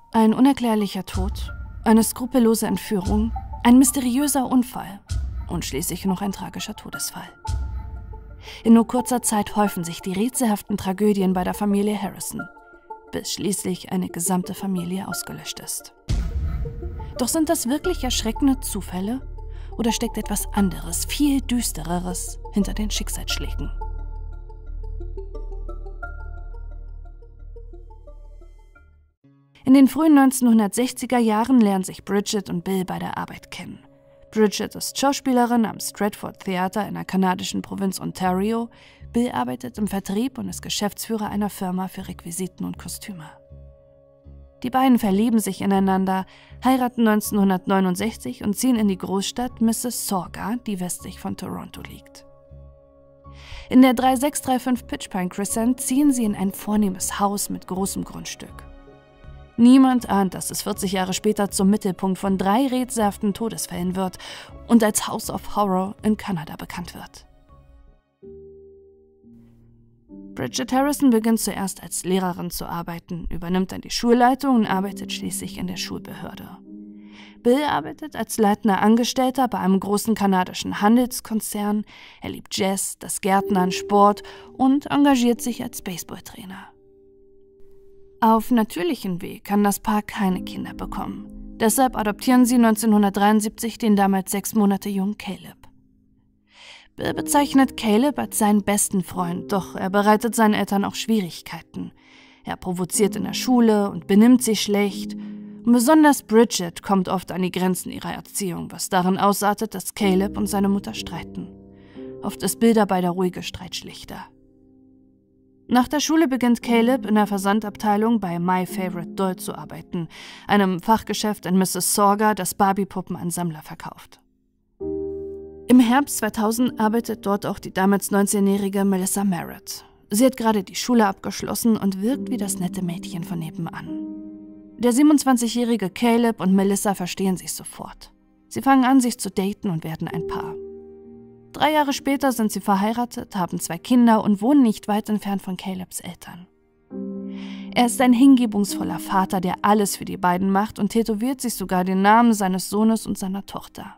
Ein unerklärlicher Tod, eine skrupellose Entführung, ein mysteriöser Unfall und schließlich noch ein tragischer Todesfall. In nur kurzer Zeit häufen sich die rätselhaften Tragödien bei der Familie Harrison, bis schließlich eine gesamte Familie ausgelöscht ist. Doch sind das wirklich erschreckende Zufälle oder steckt etwas anderes, viel Düstereres hinter den Schicksalsschlägen? In den frühen 1960er Jahren lernen sich Bridget und Bill bei der Arbeit kennen. Bridget ist Schauspielerin am Stratford Theater in der kanadischen Provinz Ontario. Bill arbeitet im Vertrieb und ist Geschäftsführer einer Firma für Requisiten und Kostüme. Die beiden verlieben sich ineinander, heiraten 1969 und ziehen in die Großstadt Mississauga, die westlich von Toronto liegt. In der 3635 Pitchpine Crescent ziehen sie in ein vornehmes Haus mit großem Grundstück. Niemand ahnt, dass es 40 Jahre später zum Mittelpunkt von 3 rätselhaften Todesfällen wird und als House of Horror in Kanada bekannt wird. Bridget Harrison beginnt zuerst als Lehrerin zu arbeiten, übernimmt dann die Schulleitung und arbeitet schließlich in der Schulbehörde. Bill arbeitet als leitender Angestellter bei einem großen kanadischen Handelskonzern, er liebt Jazz, das Gärtnern, Sport und engagiert sich als Baseballtrainer. Auf natürlichem Weg kann das Paar keine Kinder bekommen. Deshalb adoptieren sie 1973 den damals 6 Monate jungen Caleb. Bill bezeichnet Caleb als seinen besten Freund, doch er bereitet seinen Eltern auch Schwierigkeiten. Er provoziert in der Schule und benimmt sich schlecht. Und besonders Bridget kommt oft an die Grenzen ihrer Erziehung, was darin ausartet, dass Caleb und seine Mutter streiten. Oft ist Bill dabei der ruhige Streitschlichter. Nach der Schule beginnt Caleb in der Versandabteilung bei My Favorite Doll zu arbeiten, einem Fachgeschäft in Mississauga, das Barbiepuppen an Sammler verkauft. Im Herbst 2000 arbeitet dort auch die damals 19-jährige Melissa Merritt. Sie hat gerade die Schule abgeschlossen und wirkt wie das nette Mädchen von nebenan. Der 27-jährige Caleb und Melissa verstehen sich sofort. Sie fangen an, sich zu daten und werden ein Paar. 3 Jahre später sind sie verheiratet, haben 2 Kinder und wohnen nicht weit entfernt von Calebs Eltern. Er ist ein hingebungsvoller Vater, der alles für die beiden macht und tätowiert sich sogar den Namen seines Sohnes und seiner Tochter.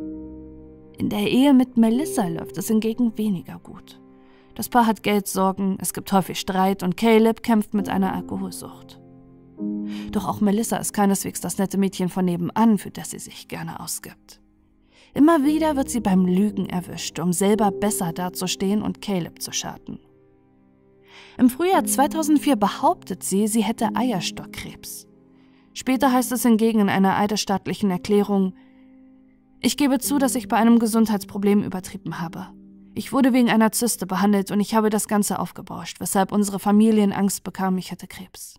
In der Ehe mit Melissa läuft es hingegen weniger gut. Das Paar hat Geldsorgen, es gibt häufig Streit und Caleb kämpft mit einer Alkoholsucht. Doch auch Melissa ist keineswegs das nette Mädchen von nebenan, für das sie sich gerne ausgibt. Immer wieder wird sie beim Lügen erwischt, um selber besser dazustehen und Caleb zu schaden. Im Frühjahr 2004 behauptet sie, sie hätte Eierstockkrebs. Später heißt es hingegen in einer eidesstattlichen Erklärung: Ich gebe zu, dass ich bei einem Gesundheitsproblem übertrieben habe. Ich wurde wegen einer Zyste behandelt und ich habe das Ganze aufgebauscht, weshalb unsere Familie Angst bekam, ich hätte Krebs.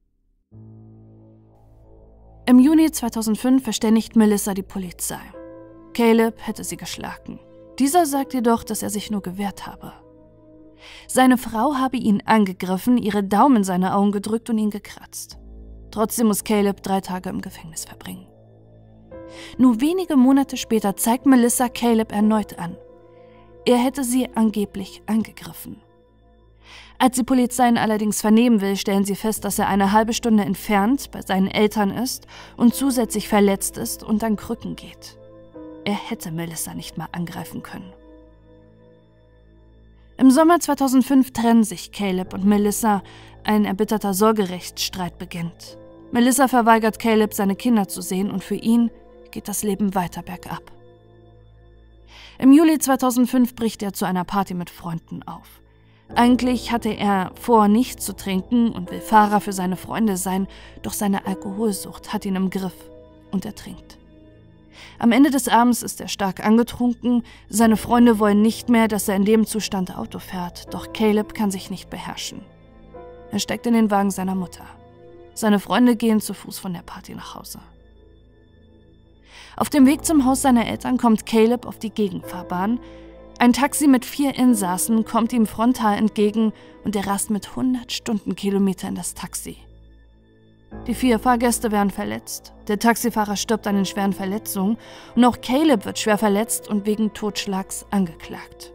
Im Juni 2005 verständigt Melissa die Polizei. Caleb hätte sie geschlagen. Dieser sagt jedoch, dass er sich nur gewehrt habe. Seine Frau habe ihn angegriffen, ihre Daumen in seine Augen gedrückt und ihn gekratzt. Trotzdem muss Caleb 3 Tage im Gefängnis verbringen. Nur wenige Monate später zeigt Melissa Caleb erneut an. Er hätte sie angeblich angegriffen. Als die Polizei ihn allerdings vernehmen will, stellen sie fest, dass er eine halbe Stunde entfernt bei seinen Eltern ist und zusätzlich verletzt ist und an Krücken geht. Er hätte Melissa nicht mal angreifen können. Im Sommer 2005 trennen sich Caleb und Melissa, ein erbitterter Sorgerechtsstreit beginnt. Melissa verweigert Caleb, seine Kinder zu sehen und für ihn geht das Leben weiter bergab. Im Juli 2005 bricht er zu einer Party mit Freunden auf. Eigentlich hatte er vor, nichts zu trinken und will Fahrer für seine Freunde sein, doch seine Alkoholsucht hat ihn im Griff und er trinkt. Am Ende des Abends ist er stark angetrunken, seine Freunde wollen nicht mehr, dass er in dem Zustand Auto fährt, doch Caleb kann sich nicht beherrschen. Er steigt in den Wagen seiner Mutter. Seine Freunde gehen zu Fuß von der Party nach Hause. Auf dem Weg zum Haus seiner Eltern kommt Caleb auf die Gegenfahrbahn. Ein Taxi mit 4 Insassen kommt ihm frontal entgegen und er rast mit 100 Stundenkilometer in das Taxi. Die 4 Fahrgäste werden verletzt, der Taxifahrer stirbt an den schweren Verletzungen und auch Caleb wird schwer verletzt und wegen Totschlags angeklagt.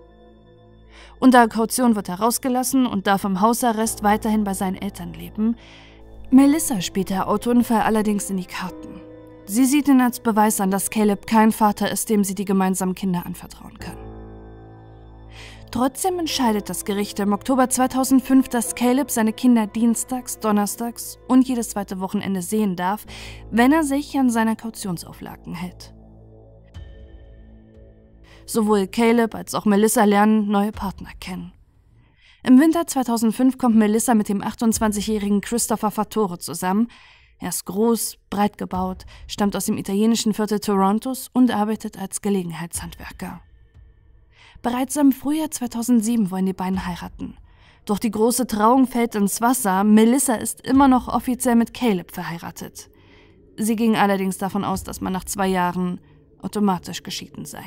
Unter Kaution wird er rausgelassen und darf im Hausarrest weiterhin bei seinen Eltern leben. Melissa spielt der Autounfall allerdings in die Karten. Sie sieht ihn als Beweis an, dass Caleb kein Vater ist, dem sie die gemeinsamen Kinder anvertrauen kann. Trotzdem entscheidet das Gericht im Oktober 2005, dass Caleb seine Kinder dienstags, donnerstags und jedes zweite Wochenende sehen darf, wenn er sich an seine Kautionsauflagen hält. Sowohl Caleb als auch Melissa lernen neue Partner kennen. Im Winter 2005 kommt Melissa mit dem 28-jährigen Christopher Fattore zusammen. Er ist groß, breit gebaut, stammt aus dem italienischen Viertel Torontos und arbeitet als Gelegenheitshandwerker. Bereits im Frühjahr 2007 wollen die beiden heiraten. Doch die große Trauung fällt ins Wasser. Melissa ist immer noch offiziell mit Caleb verheiratet. Sie ging allerdings davon aus, dass man nach 2 Jahren automatisch geschieden sei.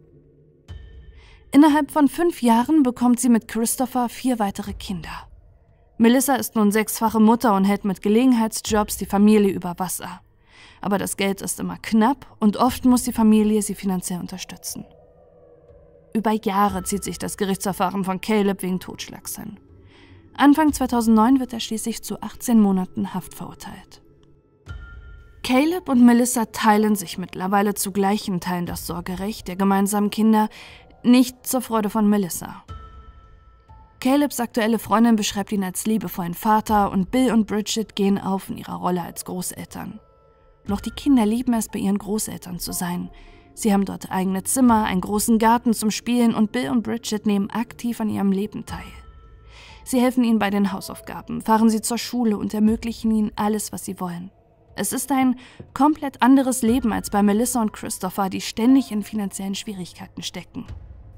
Innerhalb von 5 Jahren bekommt sie mit Christopher 4 weitere Kinder. Melissa ist nun 6-fache Mutter und hält mit Gelegenheitsjobs die Familie über Wasser. Aber das Geld ist immer knapp und oft muss die Familie sie finanziell unterstützen. Über Jahre zieht sich das Gerichtsverfahren von Caleb wegen Totschlags hin. Anfang 2009 wird er schließlich zu 18 Monaten Haft verurteilt. Caleb und Melissa teilen sich mittlerweile zu gleichen Teilen das Sorgerecht der gemeinsamen Kinder, nicht zur Freude von Melissa. Calebs aktuelle Freundin beschreibt ihn als liebevollen Vater und Bill und Bridget gehen auf in ihrer Rolle als Großeltern. Doch die Kinder lieben es, bei ihren Großeltern zu sein. Sie haben dort eigene Zimmer, einen großen Garten zum Spielen und Bill und Bridget nehmen aktiv an ihrem Leben teil. Sie helfen ihnen bei den Hausaufgaben, fahren sie zur Schule und ermöglichen ihnen alles, was sie wollen. Es ist ein komplett anderes Leben als bei Melissa und Christopher, die ständig in finanziellen Schwierigkeiten stecken.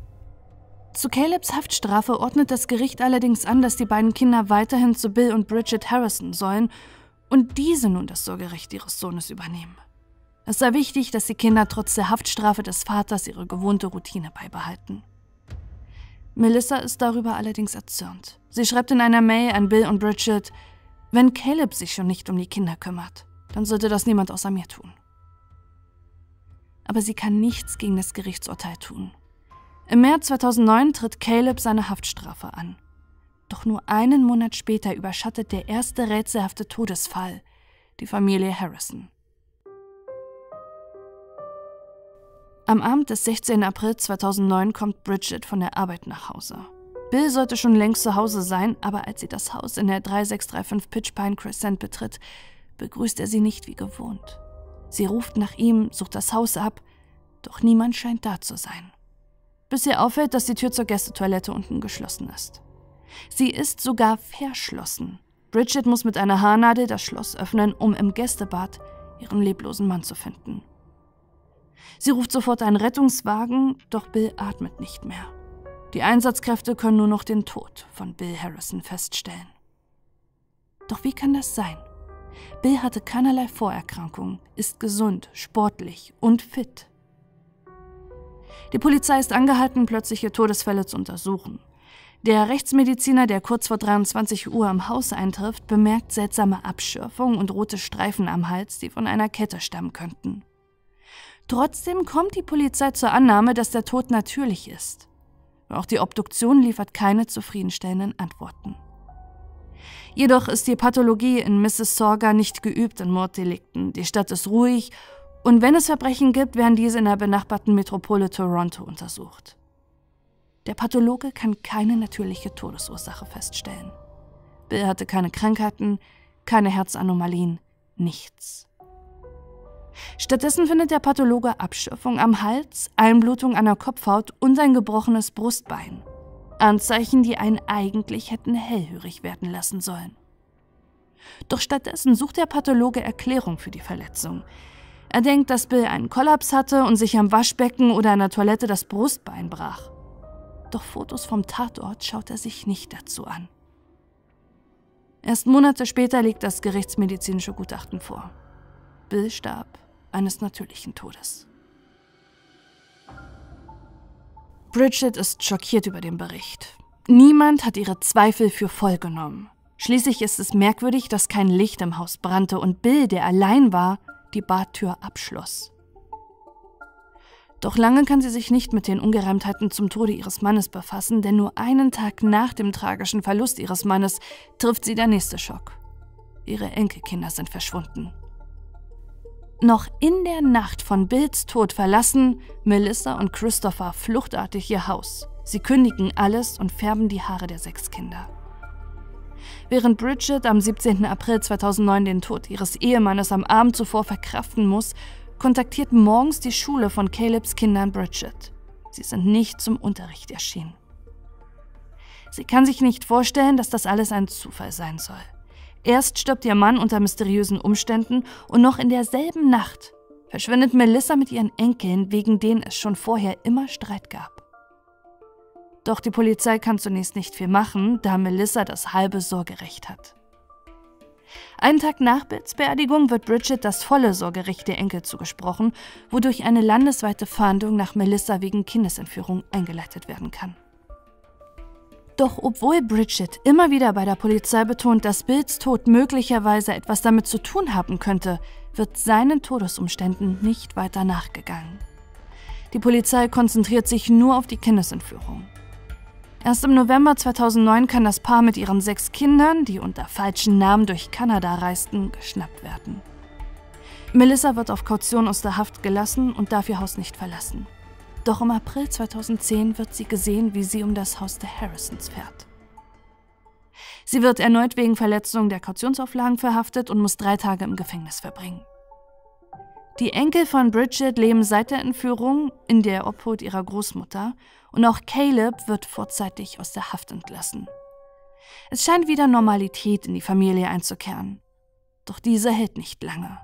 Zu Calebs Haftstrafe ordnet das Gericht allerdings an, dass die beiden Kinder weiterhin zu Bill und Bridget Harrison sollen und diese nun das Sorgerecht ihres Sohnes übernehmen. Es sei wichtig, dass die Kinder trotz der Haftstrafe des Vaters ihre gewohnte Routine beibehalten. Melissa ist darüber allerdings erzürnt. Sie schreibt in einer Mail an Bill und Bridget: Wenn Caleb sich schon nicht um die Kinder kümmert, dann sollte das niemand außer mir tun. Aber sie kann nichts gegen das Gerichtsurteil tun. Im März 2009 tritt Caleb seine Haftstrafe an. Doch nur einen Monat später überschattet der erste rätselhafte Todesfall die Familie Harrison. Am Abend des 16. April 2009 kommt Bridget von der Arbeit nach Hause. Bill sollte schon längst zu Hause sein, aber als sie das Haus in der 3635 Pitch Pine Crescent betritt, begrüßt er sie nicht wie gewohnt. Sie ruft nach ihm, sucht das Haus ab, doch niemand scheint da zu sein. Bis ihr auffällt, dass die Tür zur Gästetoilette unten geschlossen ist. Sie ist sogar verschlossen. Bridget muss mit einer Haarnadel das Schloss öffnen, um im Gästebad ihren leblosen Mann zu finden. Sie ruft sofort einen Rettungswagen, doch Bill atmet nicht mehr. Die Einsatzkräfte können nur noch den Tod von Bill Harrison feststellen. Doch wie kann das sein? Bill hatte keinerlei Vorerkrankungen, ist gesund, sportlich und fit. Die Polizei ist angehalten, plötzliche Todesfälle zu untersuchen. Der Rechtsmediziner, der kurz vor 23 Uhr am Haus eintrifft, bemerkt seltsame Abschürfungen und rote Streifen am Hals, die von einer Kette stammen könnten. Trotzdem kommt die Polizei zur Annahme, dass der Tod natürlich ist. Auch die Obduktion liefert keine zufriedenstellenden Antworten. Jedoch ist die Pathologie in Mississauga nicht geübt in Morddelikten. Die Stadt ist ruhig und wenn es Verbrechen gibt, werden diese in der benachbarten Metropole Toronto untersucht. Der Pathologe kann keine natürliche Todesursache feststellen. Bill hatte keine Krankheiten, keine Herzanomalien, nichts. Stattdessen findet der Pathologe Abschürfung am Hals, Einblutung an der Kopfhaut und ein gebrochenes Brustbein. Anzeichen, die einen eigentlich hätten hellhörig werden lassen sollen. Doch stattdessen sucht der Pathologe Erklärung für die Verletzung. Er denkt, dass Bill einen Kollaps hatte und sich am Waschbecken oder an der Toilette das Brustbein brach. Doch Fotos vom Tatort schaut er sich nicht dazu an. Erst Monate später liegt das gerichtsmedizinische Gutachten vor. Bill starb eines natürlichen Todes. Bridget ist schockiert über den Bericht. Niemand hat ihre Zweifel für voll genommen. Schließlich ist es merkwürdig, dass kein Licht im Haus brannte und Bill, der allein war, die Badtür abschloss. Doch lange kann sie sich nicht mit den Ungereimtheiten zum Tode ihres Mannes befassen, denn nur einen Tag nach dem tragischen Verlust ihres Mannes trifft sie der nächste Schock. ihre Enkelkinder sind verschwunden. Noch in der Nacht von Bills Tod verlassen Melissa und Christopher fluchtartig ihr Haus. Sie kündigen alles und färben die Haare der 6 Kinder. Während Bridget am 17. April 2009 den Tod ihres Ehemannes am Abend zuvor verkraften muss, kontaktiert morgens die Schule von Calebs Kindern Bridget. Sie sind nicht zum Unterricht erschienen. Sie kann sich nicht vorstellen, dass das alles ein Zufall sein soll. Erst stirbt ihr Mann unter mysteriösen Umständen und noch in derselben Nacht verschwindet Melissa mit ihren Enkeln, wegen denen es schon vorher immer Streit gab. Doch die Polizei kann zunächst nicht viel machen, da Melissa das halbe Sorgerecht hat. Einen Tag nach Bills Beerdigung wird Bridget das volle Sorgerecht der Enkel zugesprochen, wodurch eine landesweite Fahndung nach Melissa wegen Kindesentführung eingeleitet werden kann. Doch obwohl Bridget immer wieder bei der Polizei betont, dass Bills Tod möglicherweise etwas damit zu tun haben könnte, wird seinen Todesumständen nicht weiter nachgegangen. Die Polizei konzentriert sich nur auf die Kindesentführung. Erst im November 2009 kann das Paar mit ihren 6 Kindern, die unter falschen Namen durch Kanada reisten, geschnappt werden. Melissa wird auf Kaution aus der Haft gelassen und darf ihr Haus nicht verlassen. Doch im April 2010 wird sie gesehen, wie sie um das Haus der Harrisons fährt. Sie wird erneut wegen Verletzung der Kautionsauflagen verhaftet und muss 3 Tage im Gefängnis verbringen. Die Enkel von Bridget leben seit der Entführung in der Obhut ihrer Großmutter und auch Caleb wird vorzeitig aus der Haft entlassen. Es scheint wieder Normalität in die Familie einzukehren. Doch diese hält nicht lange.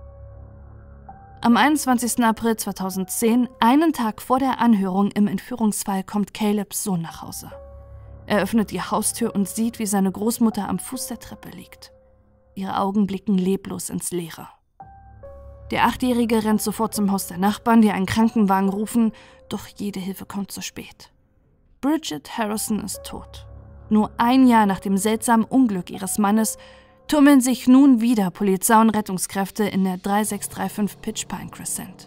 Am 21. April 2010, einen Tag vor der Anhörung im Entführungsfall, kommt Calebs Sohn nach Hause. Er öffnet die Haustür und sieht, wie seine Großmutter am Fuß der Treppe liegt. Ihre Augen blicken leblos ins Leere. Der 8-Jährige rennt sofort zum Haus der Nachbarn, die einen Krankenwagen rufen, doch jede Hilfe kommt zu spät. Bridget Harrison ist tot. Nur ein Jahr nach dem seltsamen Unglück ihres Mannes tummeln sich nun wieder Polizei und Rettungskräfte in der 3635 Pitch Pine Crescent.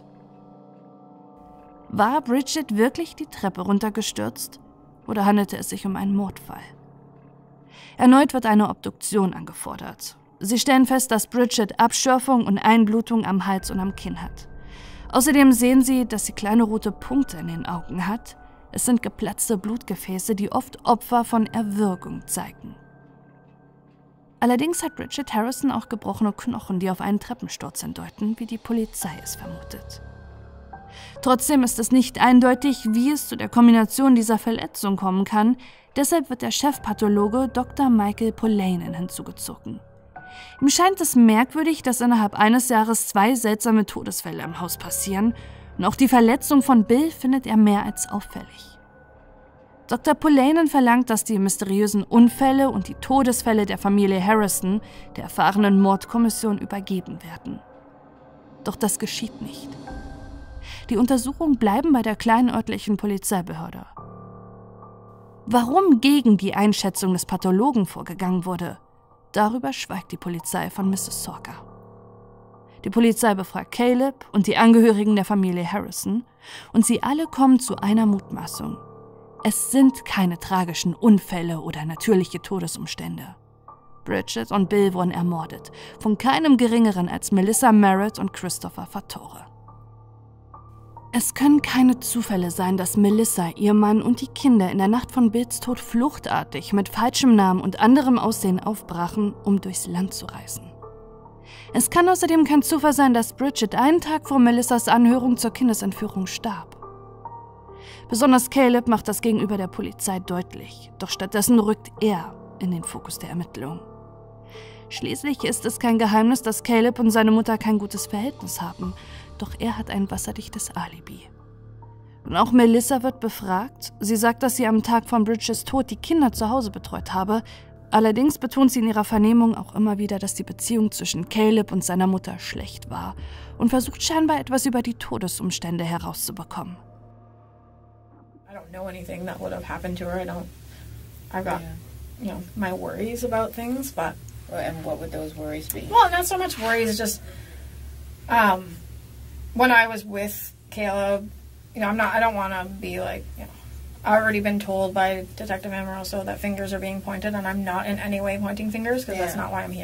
War Bridget wirklich die Treppe runtergestürzt oder handelte es sich um einen Mordfall? Erneut wird eine Obduktion angefordert. Sie stellen fest, dass Bridget Abschürfung und Einblutung am Hals und am Kinn hat. Außerdem sehen sie, dass sie kleine rote Punkte in den Augen hat. Es sind geplatzte Blutgefäße, die oft Opfer von Erwürgung zeigen. Allerdings hat Bridget Harrison auch gebrochene Knochen, die auf einen Treppensturz hindeuten, wie die Polizei es vermutet. Trotzdem ist es nicht eindeutig, wie es zu der Kombination dieser Verletzung kommen kann, deshalb wird der Chefpathologe Dr. Michael Polainen hinzugezogen. Ihm scheint es merkwürdig, dass innerhalb eines Jahres 2 seltsame Todesfälle im Haus passieren, und auch die Verletzung von Bill findet er mehr als auffällig. Dr. Polainen verlangt, dass die mysteriösen Unfälle und die Todesfälle der Familie Harrison der erfahrenen Mordkommission übergeben werden. Doch das geschieht nicht. Die Untersuchungen bleiben bei der kleinen örtlichen Polizeibehörde. Warum gegen die Einschätzung des Pathologen vorgegangen wurde, darüber schweigt die Polizei von Mississauga. Die Polizei befragt Caleb und die Angehörigen der Familie Harrison und sie alle kommen zu einer Mutmaßung. Es sind keine tragischen Unfälle oder natürliche Todesumstände. Bridget und Bill wurden ermordet, von keinem Geringeren als Melissa Merritt und Christopher Fattore. Es können keine Zufälle sein, dass Melissa, ihr Mann und die Kinder in der Nacht von Bills Tod fluchtartig mit falschem Namen und anderem Aussehen aufbrachen, um durchs Land zu reisen. Es kann außerdem kein Zufall sein, dass Bridget einen Tag vor Melissas Anhörung zur Kindesentführung starb. Besonders Caleb macht das gegenüber der Polizei deutlich, doch stattdessen rückt er in den Fokus der Ermittlungen. Schließlich ist es kein Geheimnis, dass Caleb und seine Mutter kein gutes Verhältnis haben, doch er hat ein wasserdichtes Alibi. Und auch Melissa wird befragt. Sie sagt, dass sie am Tag von Bridgets Tod die Kinder zu Hause betreut habe. Allerdings betont sie in ihrer Vernehmung auch immer wieder, dass die Beziehung zwischen Caleb und seiner Mutter schlecht war und versucht scheinbar etwas über die Todesumstände herauszubekommen. I don't know anything that would have happened to her. I've got, my worries about things, but. And what would those worries be? Well, not so much worries, just, when I was with Caleb, I don't want to be like, I've already been told by Detective Amoroso that fingers are being pointed, and I'm not in any way pointing fingers, because that's not why I'm here.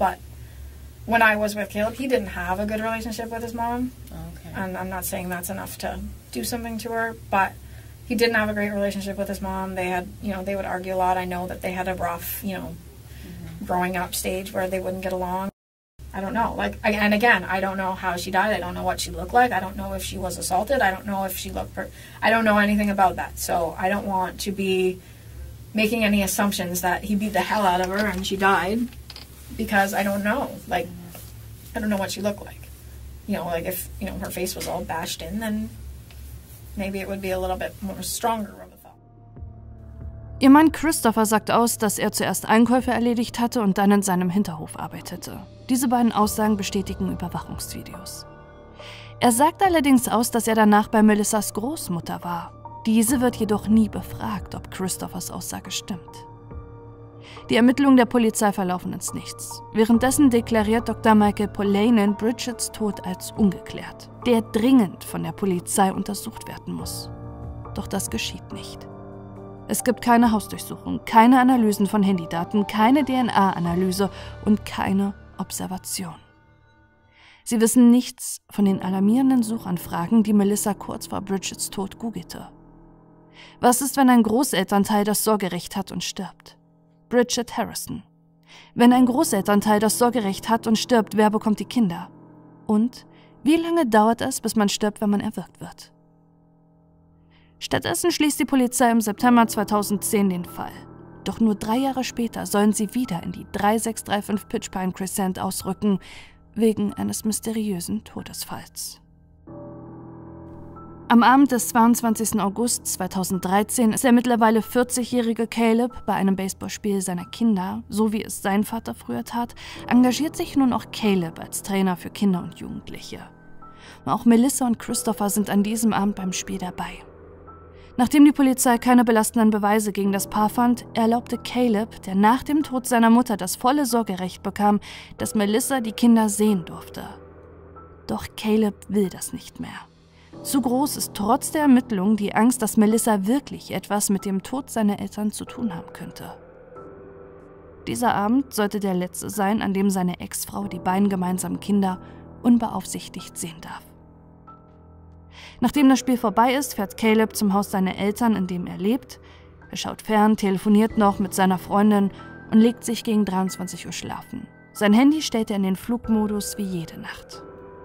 But when I was with Caleb, he didn't have a good relationship with his mom. Okay. And I'm not saying that's enough to do something to her, but he didn't have a great relationship with his mom. They had, they would argue a lot. I know that they had a rough, growing up stage where they wouldn't get along. I don't know. And again, I don't know how she died. I don't know what she looked like. I don't know if she was assaulted. I don't know if she looked... I don't know anything about that. So I don't want to be making any assumptions that he beat the hell out of her and she died, because I don't know. I don't know what she looked like. If, her face was all bashed in, then maybe it would be a little bit more stronger of a thought. Ihr Mann Christopher sagt aus, dass er zuerst Einkäufe erledigt hatte und dann in seinem Hinterhof arbeitete. Diese beiden Aussagen bestätigen Überwachungsvideos. Er sagt allerdings aus, dass er danach bei Melissas Großmutter war. Diese wird jedoch nie befragt, ob Christophers Aussage stimmt. Die Ermittlungen der Polizei verlaufen ins Nichts. Währenddessen deklariert Dr. Michael Polanen Bridgets Tod als ungeklärt, der dringend von der Polizei untersucht werden muss. Doch das geschieht nicht. Es gibt keine Hausdurchsuchung, keine Analysen von Handydaten, keine DNA-Analyse und keine Observation. Sie wissen nichts von den alarmierenden Suchanfragen, die Melissa kurz vor Bridgets Tod googelte. Was ist, wenn ein Großelternteil das Sorgerecht hat und stirbt? Bridget Harrison. Wenn ein Großelternteil das Sorgerecht hat und stirbt, wer bekommt die Kinder? Und wie lange dauert es, bis man stirbt, wenn man erwürgt wird? Stattdessen schließt die Polizei im September 2010 den Fall. Doch nur 3 Jahre später sollen sie wieder in die 3635 Pitch Pine Crescent ausrücken, wegen eines mysteriösen Todesfalls. Am Abend des 22. August 2013 ist der mittlerweile 40-jährige Caleb bei einem Baseballspiel seiner Kinder, so wie es sein Vater früher tat, engagiert sich nun auch Caleb als Trainer für Kinder und Jugendliche. Auch Melissa und Christopher sind an diesem Abend beim Spiel dabei. Nachdem die Polizei keine belastenden Beweise gegen das Paar fand, erlaubte Caleb, der nach dem Tod seiner Mutter das volle Sorgerecht bekam, dass Melissa die Kinder sehen durfte. Doch Caleb will das nicht mehr. Zu groß ist trotz der Ermittlungen die Angst, dass Melissa wirklich etwas mit dem Tod seiner Eltern zu tun haben könnte. Dieser Abend sollte der letzte sein, an dem seine Ex-Frau die beiden gemeinsamen Kinder unbeaufsichtigt sehen darf. Nachdem das Spiel vorbei ist, fährt Caleb zum Haus seiner Eltern, in dem er lebt. Er schaut fern, telefoniert noch mit seiner Freundin und legt sich gegen 23 Uhr schlafen. Sein Handy stellt er in den Flugmodus wie jede Nacht.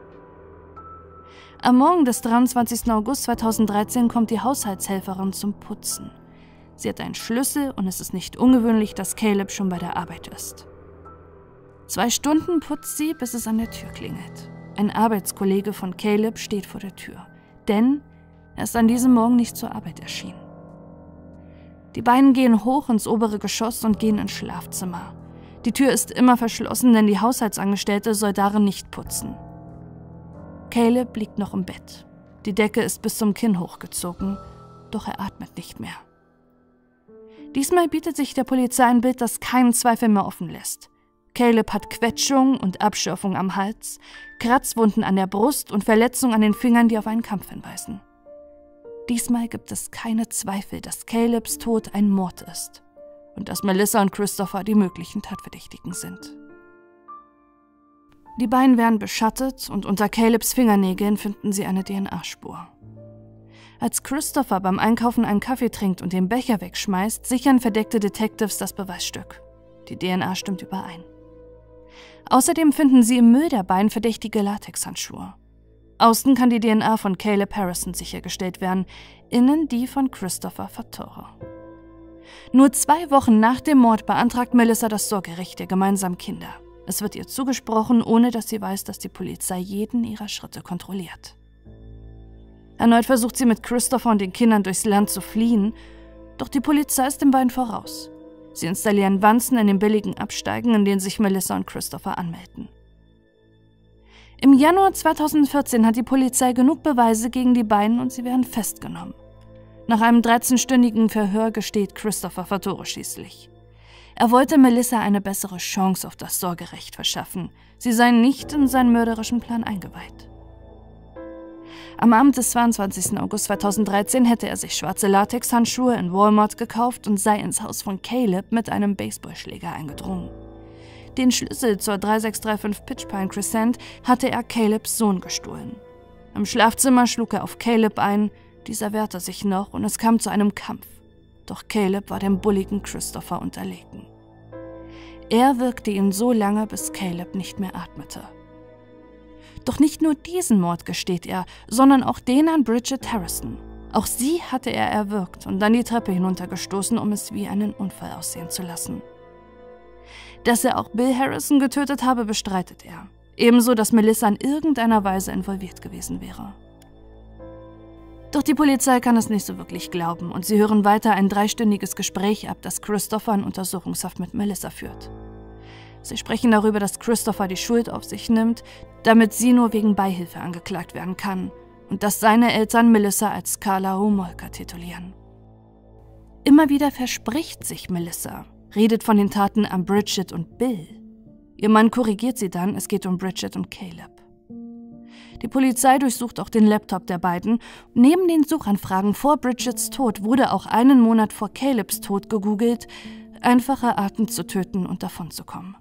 Am Morgen des 23. August 2013 kommt die Haushaltshelferin zum Putzen. Sie hat einen Schlüssel und es ist nicht ungewöhnlich, dass Caleb schon bei der Arbeit ist. 2 Stunden putzt sie, bis es an der Tür klingelt. Ein Arbeitskollege von Caleb steht vor der Tür, denn er ist an diesem Morgen nicht zur Arbeit erschienen. Die beiden gehen hoch ins obere Geschoss und gehen ins Schlafzimmer. Die Tür ist immer verschlossen, denn die Haushaltsangestellte soll darin nicht putzen. Caleb liegt noch im Bett. Die Decke ist bis zum Kinn hochgezogen, doch er atmet nicht mehr. Diesmal bietet sich der Polizei ein Bild, das keinen Zweifel mehr offen lässt. Caleb hat Quetschungen und Abschürfungen am Hals, Kratzwunden an der Brust und Verletzungen an den Fingern, die auf einen Kampf hinweisen. Diesmal gibt es keine Zweifel, dass Calebs Tod ein Mord ist und dass Melissa und Christopher die möglichen Tatverdächtigen sind. Die beiden werden beschattet und unter Calebs Fingernägeln finden sie eine DNA-Spur. Als Christopher beim Einkaufen einen Kaffee trinkt und den Becher wegschmeißt, sichern verdeckte Detectives das Beweisstück. Die DNA stimmt überein. Außerdem finden sie im Müll der beiden verdächtige Latexhandschuhe. Außen kann die DNA von Caleb Harrison sichergestellt werden, innen die von Christopher Fattore. Nur 2 Wochen nach dem Mord beantragt Melissa das Sorgerecht der gemeinsamen Kinder. Es wird ihr zugesprochen, ohne dass sie weiß, dass die Polizei jeden ihrer Schritte kontrolliert. Erneut versucht sie mit Christopher und den Kindern durchs Land zu fliehen, doch die Polizei ist den beiden voraus. Sie installieren Wanzen in den billigen Absteigen, in denen sich Melissa und Christopher anmelden. Im Januar 2014 hat die Polizei genug Beweise gegen die beiden und sie werden festgenommen. Nach einem 13-stündigen Verhör gesteht Christopher Fattore schließlich. Er wollte Melissa eine bessere Chance auf das Sorgerecht verschaffen. Sie sei nicht in seinen mörderischen Plan eingeweiht. Am Abend des 22. August 2013 hätte er sich schwarze Latexhandschuhe in Walmart gekauft und sei ins Haus von Caleb mit einem Baseballschläger eingedrungen. Den Schlüssel zur 3635 Pitch Pine Crescent hatte er Calebs Sohn gestohlen. Im Schlafzimmer schlug er auf Caleb ein, dieser wehrte sich noch und es kam zu einem Kampf. Doch Caleb war dem bulligen Christopher unterlegen. Er wirkte ihn so lange, bis Caleb nicht mehr atmete. Doch nicht nur diesen Mord gesteht er, sondern auch den an Bridget Harrison. Auch sie hatte er erwürgt und dann die Treppe hinuntergestoßen, um es wie einen Unfall aussehen zu lassen. Dass er auch Bill Harrison getötet habe, bestreitet er. Ebenso, dass Melissa in irgendeiner Weise involviert gewesen wäre. Doch die Polizei kann es nicht so wirklich glauben und sie hören weiter ein 3-stündiges Gespräch ab, das Christopher in Untersuchungshaft mit Melissa führt. Sie sprechen darüber, dass Christopher die Schuld auf sich nimmt, damit sie nur wegen Beihilfe angeklagt werden kann und dass seine Eltern Melissa als Karla Homolka titulieren. Immer wieder verspricht sich Melissa, redet von den Taten an Bridget und Bill. Ihr Mann korrigiert sie dann, es geht um Bridget und Caleb. Die Polizei durchsucht auch den Laptop der beiden. Neben den Suchanfragen vor Bridgets Tod wurde auch einen Monat vor Calebs Tod gegoogelt, einfache Arten zu töten und davonzukommen.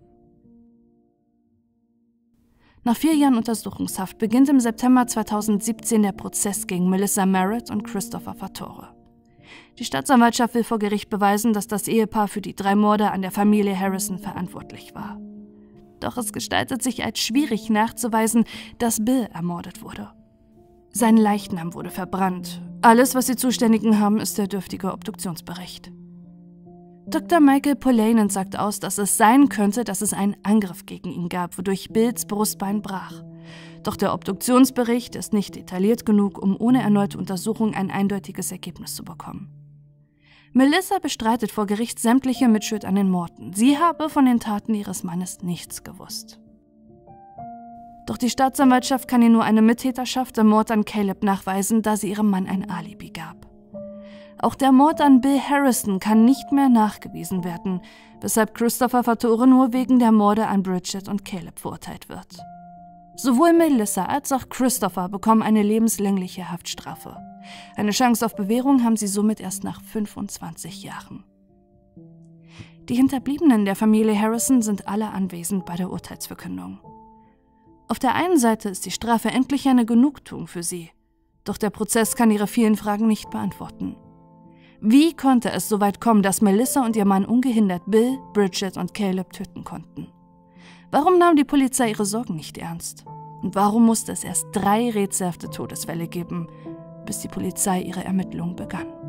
Nach 4 Jahren Untersuchungshaft beginnt im September 2017 der Prozess gegen Melissa Merritt und Christopher Fattore. Die Staatsanwaltschaft will vor Gericht beweisen, dass das Ehepaar für die 3 Morde an der Familie Harrison verantwortlich war. Doch es gestaltet sich als schwierig nachzuweisen, dass Bill ermordet wurde. Sein Leichnam wurde verbrannt. Alles, was die Zuständigen haben, ist der dürftige Obduktionsbericht. Dr. Michael Polanen sagt aus, dass es sein könnte, dass es einen Angriff gegen ihn gab, wodurch Bills Brustbein brach. Doch der Obduktionsbericht ist nicht detailliert genug, um ohne erneute Untersuchung ein eindeutiges Ergebnis zu bekommen. Melissa bestreitet vor Gericht sämtliche Mitschuld an den Morden. Sie habe von den Taten ihres Mannes nichts gewusst. Doch die Staatsanwaltschaft kann ihr nur eine Mittäterschaft im Mord an Caleb nachweisen, da sie ihrem Mann ein Alibi gab. Auch der Mord an Bill Harrison kann nicht mehr nachgewiesen werden, weshalb Christopher Fattore nur wegen der Morde an Bridget und Caleb verurteilt wird. Sowohl Melissa als auch Christopher bekommen eine lebenslängliche Haftstrafe. Eine Chance auf Bewährung haben sie somit erst nach 25 Jahren. Die Hinterbliebenen der Familie Harrison sind alle anwesend bei der Urteilsverkündung. Auf der einen Seite ist die Strafe endlich eine Genugtuung für sie, doch der Prozess kann ihre vielen Fragen nicht beantworten. Wie konnte es so weit kommen, dass Melissa und ihr Mann ungehindert Bill, Bridget und Caleb töten konnten? Warum nahm die Polizei ihre Sorgen nicht ernst? Und warum musste es erst 3 rätselhafte Todesfälle geben, bis die Polizei ihre Ermittlungen begann?